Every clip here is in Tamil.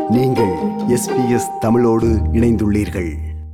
நீங்கள் SBS தமிழோடு இணைந்துள்ளீர்கள்.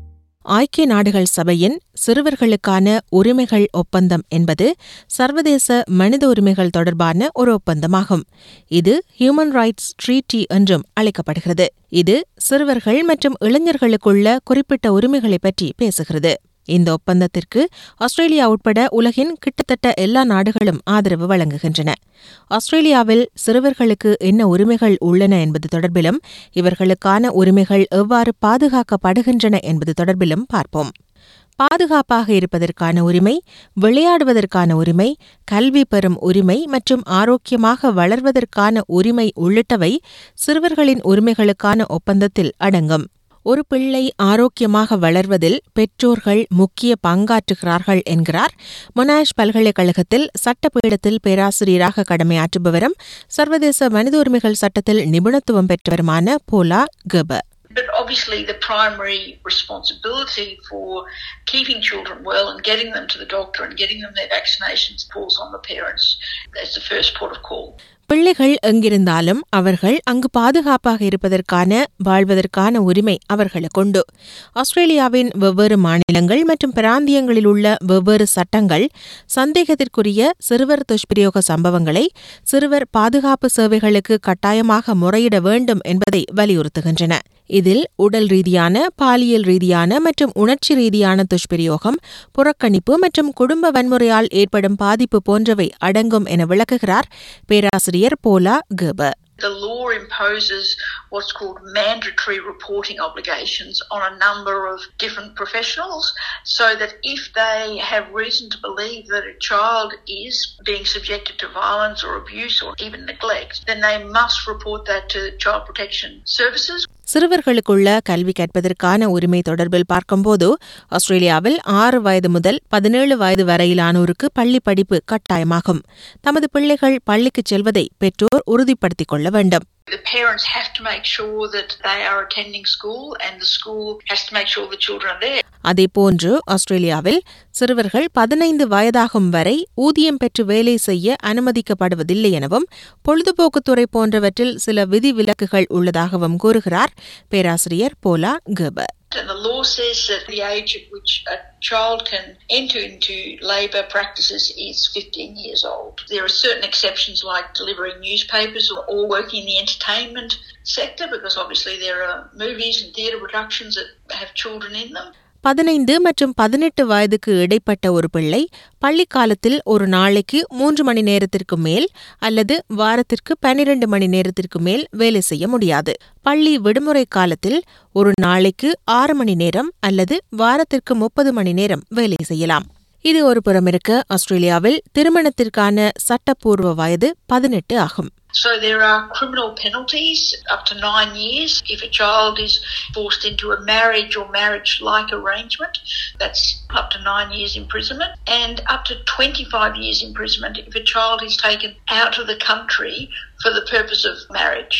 ஐக்கிய நாடுகள் சபையின் சிறுவர்களுக்கான உரிமைகள் ஒப்பந்தம் என்பது சர்வதேச மனித உரிமைகள் தொடர்பான ஒரு ஒப்பந்தமாகும். இது ஹியூமன் ரைட்ஸ் ட்ரீட்டி என்றும் அழைக்கப்படுகிறது. இது சிறுவர்கள் மற்றும் இளைஞர்களுக்குள்ள குறிப்பிட்ட உரிமைகளை பற்றி பேசுகிறது. இந்த ஒப்பந்தத்திற்கு ஆஸ்திரேலியா உட்பட உலகின் கிட்டத்தட்ட எல்லா நாடுகளும் ஆதரவு வழங்குகின்றன. ஆஸ்திரேலியாவில் சிறுவர்களுக்கு என்ன உரிமைகள் உள்ளன என்பது தொடர்பிலும் இவர்களுக்கான உரிமைகள் எவ்வாறு பாதுகாக்கப்படுகின்றன என்பது தொடர்பிலும் பார்ப்போம். பாதுகாப்பாக இருப்பதற்கான உரிமை, விளையாடுவதற்கான உரிமை, கல்வி பெறும் உரிமை மற்றும் ஆரோக்கியமாக வளர்வதற்கான உரிமை உள்ளிட்டவை சிறுவர்களின் உரிமைகளுக்கான ஒப்பந்தத்தில் அடங்கும். ஒரு பிள்ளை ஆரோக்கியமாக வளர்வதில் பெற்றோர்கள் முக்கிய பங்காற்றுகிறார்கள் என்கிறார் மொனாஷ் பல்கலைக்கழகத்தில் சட்டப்பீடத்தில் பேராசிரியராக கடமையாற்றுபவரும் சர்வதேச மனித உரிமைகள் சட்டத்தில் நிபுணத்துவம் பெற்றவருமான போலா கெபர். But obviously the primary responsibility for keeping children well and getting them to the doctor and getting them their vaccinations falls on the parents. That's the first port of call. பிள்ளைகள் எங்கிருந்தாலும் அவர்கள் அங்கு பாதுகாப்பாக இருப்பதற்கான, வாழ்வதற்கான உரிமை அவர்களுக்கு உண்டு. ஆஸ்திரேலியாவின் வெவ்வேறு மாநிலங்கள் மற்றும் பிராந்தியங்களில் உள்ள வெவ்வேறு சட்டங்கள் சந்தேகத்திற்குரிய சிறுவர் துஷ்பிரயோக சம்பவங்களை சிறுவர் பாதுகாப்பு சேவைகளுக்கு கட்டாயமாக முறையிட வேண்டும் என்பதை வலியுறுத்துகின்றன. இதில் உடல் ரீதியான, பாலியல் ரீதியான மற்றும் உணர்ச்சி ரீதியான துஷ்பிரயோகம், புறக்கணிப்பு மற்றும் குடும்ப வன்முறையால் ஏற்படும் பாதிப்பு போன்றவை அடங்கும் என விளக்குகிறார் பேராசிரியர் போலா கெபர். The law imposes what's called mandatory reporting obligations on a number of different professionals, so that if they have reason to believe that a child is being subjected to violence or abuse or even neglect, then they must report that to Child Protection Services. சிறுவர்களுக்குள்ள கல்வி கற்பதற்கான உரிமை தொடர்பில் பார்க்கும்போது ஆஸ்திரேலியாவில் 6 வயது முதல் 17 வயது வரையிலானோருக்கு பள்ளி படிப்பு கட்டாயமாகும். தமது பிள்ளைகள் பள்ளிக்கு செல்வதை பெற்றோர் உறுதிப்படுத்திக் கொள்ள வேண்டும். The parents have to make sure that they are attending school and the school has to make sure the children are there. அதேபோன்று ஆஸ்திரேலியாவில் சிறுவர்கள் 15 வயதாகும் வரை ஊதியம் பெற்று வேலை செய்ய அனுமதிக்கப்படுவதில்லை எனவும் பொழுதுபோக்குத்துறை போன்றவற்றில் சில விதிவிலக்குகள் உள்ளதாகவும் கூறுகிறார் பேராசிரியர் போலா கெபர். And the law says that the age at which a child can enter into labour practices is 15 years old. There are certain exceptions like delivering newspapers or working in the entertainment sector, because obviously there are movies and theatre productions that have children in them. 15 மற்றும் 18 வயதுக்கு இடைப்பட்ட ஒரு பிள்ளை பள்ளிக்காலத்தில் ஒரு நாளைக்கு 3 மணி நேரத்திற்கு மேல் அல்லது வாரத்திற்கு 12 மணி நேரத்திற்கு மேல் வேலை செய்ய முடியாது. பள்ளி விடுமுறை காலத்தில் ஒரு நாளைக்கு 6 மணி நேரம் அல்லது வாரத்திற்கு 30 மணி நேரம் வேலை செய்யலாம். இது ஒரு புறமிருக்க, ஆஸ்திரேலியாவில் திருமணத்திற்கான சட்டப்பூர்வ வயது 18 ஆகும். So there are criminal penalties up to 9 years if a child is forced into a marriage or marriage-like arrangement. That's up to 9 years imprisonment, and up to 25 years imprisonment if a child is taken out of the country for the purpose of marriage.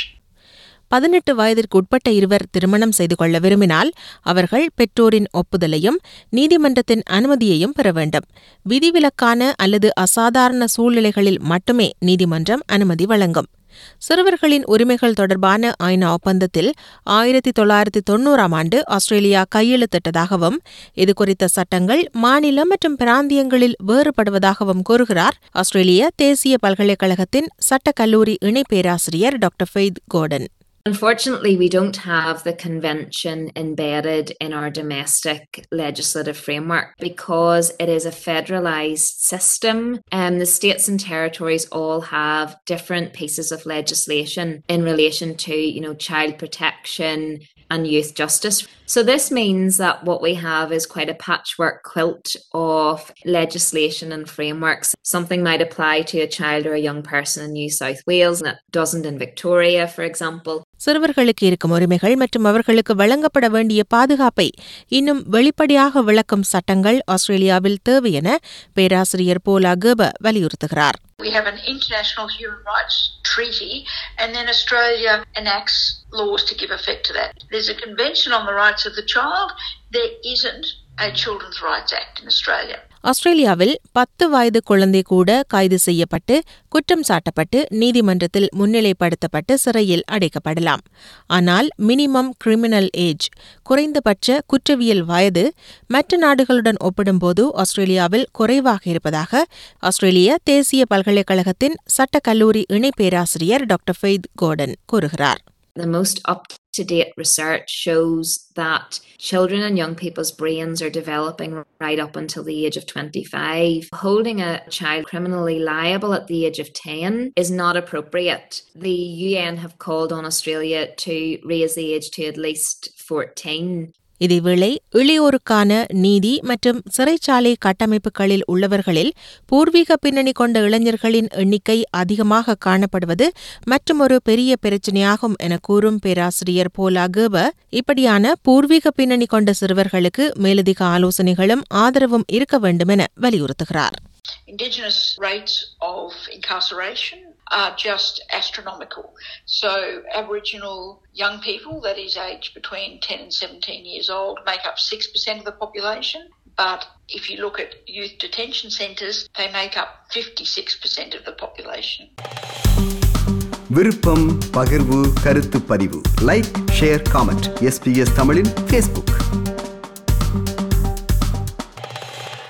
18 வயதிற்கு உட்பட்ட இருவர் திருமணம் செய்து கொள்ள விரும்பினால் அவர்கள் பெற்றோரின் ஒப்புதலையும் நீதிமன்றத்தின் அனுமதியையும் பெற வேண்டும். விதிவிலக்கான அல்லது அசாதாரண சூழ்நிலைகளில் மட்டுமே நீதிமன்றம் அனுமதி வழங்கும். சிறுவர்களின் உரிமைகள் தொடர்பான ஐநா ஒப்பந்தத்தில் 1990ஆம் ஆண்டு ஆஸ்திரேலியா கையெழுத்திட்டதாகவும் இதுகுறித்த சட்டங்கள் மாநில மற்றும் பிராந்தியங்களில் வேறுபடுவதாகவும் கூறுகிறார் ஆஸ்திரேலிய தேசிய பல்கலைக்கழகத்தின் சட்டக்கல்லூரி இணை பேராசிரியர் doctor Faith Gordon. Unfortunately, we don't have the convention embedded in our domestic legislative framework because it is a federalised system and the states and territories all have different pieces of legislation in relation to, child protection and youth justice. So this means that what we have is quite a patchwork quilt of legislation and frameworks. Something might apply to a child or a young person in New South Wales and it doesn't in Victoria, for example. சிறுவர்களுக்கு இருக்கும் உரிமைகள் மற்றும் அவர்களுக்கு வழங்கப்பட வேண்டிய பாதுகாப்பை இன்னும் வெளிப்படையாக விளக்கும் சட்டங்கள் ஆஸ்திரேலியாவில் தேவை என பேராசிரியர் போலா கெபர் வலியுறுத்துகிறார். We have an international human rights treaty and then Australia enacts laws to give effect to that. There's a convention on the rights of the child. There isn't a Children's Rights Act in Australia. ஆஸ்திரேலியாவில் 10 வயது குழந்தை கூட கைது செய்யப்பட்டு குற்றம் சாட்டப்பட்டு நீதிமன்றத்தில் முன்னிலைப்படுத்தப்பட்டு சிறையில் அடைக்கப்படலாம். ஆனால் மினிமம் கிரிமினல் ஏஜ் குறைந்தபட்ச குற்றவியல் வயது மற்ற நாடுகளுடன் ஒப்பிடும்போது ஆஸ்திரேலியாவில் குறைவாக இருப்பதாக ஆஸ்திரேலிய தேசிய பல்கலைக்கழகத்தின் சட்டக்கல்லூரி இணை பேராசிரியர் டாக்டர் ஃபெய்த் கோர்டன் கூறுகிறார். The most up-to-date research shows that children and young people's brains are developing right up until the age of 25. Holding a child criminally liable at the age of 10 is not appropriate. The UN have called on Australia to raise the age to at least 14. இதேவேளை இளையோருக்கான நீதி மற்றும் சிறைச்சாலை கட்டமைப்புகளில் உள்ளவர்களில் பூர்வீக பின்னணி கொண்ட இளைஞர்களின் எண்ணிக்கை அதிகமாக காணப்படுவது மற்றுமொரு பெரிய பிரச்சினையாகும் என கூறும் பேராசிரியர் போலா கெர்பர், இப்படியான பூர்வீக பின்னணி கொண்ட சிறுவர்களுக்கு மேலதிக ஆலோசனைகளும் ஆதரவும் இருக்க வேண்டும் என வலியுறுத்துகிறார். Indigenous rates of incarceration are just astronomical. So Aboriginal young people, that is aged between 10 and 17 years old, make up 6% of the population. But if you look at youth detention centres, they make up 56% of the population. விருப்பம், பகிர்வு, கருத்து பதிவு. Like, share, comment. SBS தமிழின் Facebook.